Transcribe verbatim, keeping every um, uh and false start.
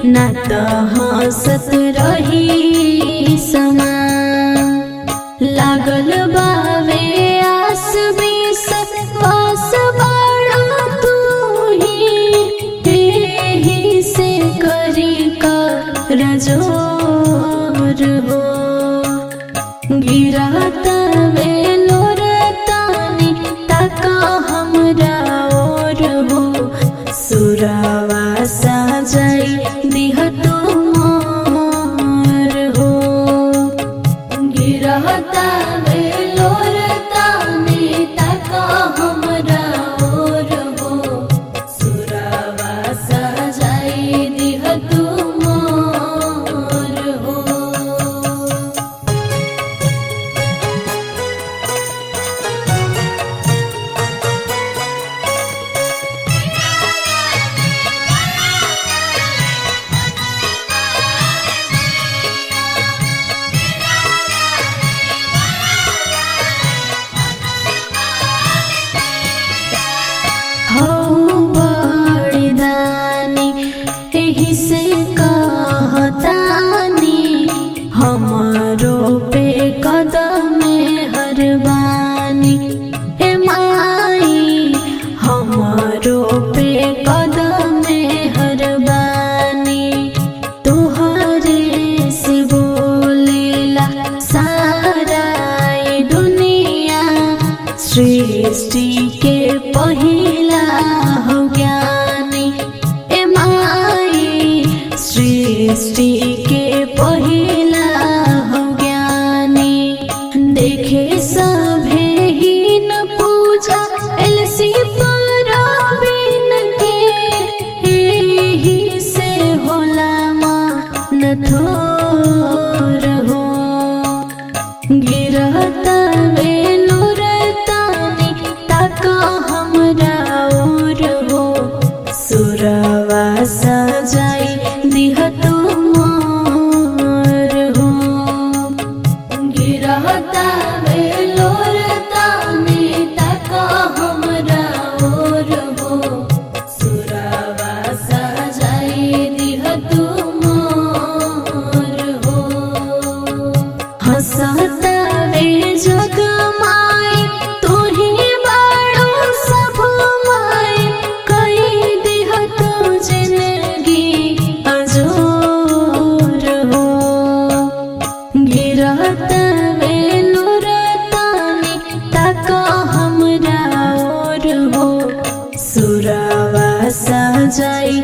ना तो हंसत रही समा। लागल बावे आस बीस पास बाड़ो तू ही, एही से करी कर जोर हो। गिरता वे लोरतानी तका हमरा और हो, सुरावा सजाई दिह तू मोर हो। गिरता वे लोरतानी तका हमरा और हो, सुरावा सजाई दिह तू मोर हो। एही से कहतानी हमरो पे कदम हरबानी। ए माई हमरो पे कदम हरबानी। तुहरे से बोलेला सारा दुनिया, सृष्टि के पहिला हो ज्ञानी। ए माई सृष्टि के पहिला हो ज्ञानी। देखे सभे ही न पूजा एलसी परबिन के, एही से होला मान थोर हो। गिरता वे लोरतानी तका हमरा और हो, सुरवा सजाई दिह तू मोर हो। गिरता वे लोरतानी तका हमरा और हो, सुरवा सजाई दिह तू मोर हो। हंसता वे जग माई तू ही बाड़ो सब माई, कई दिह तू जिंदगी अजोर हो। गिरता वे लोरतानी तका हमरा और हो, सुरावा सजाई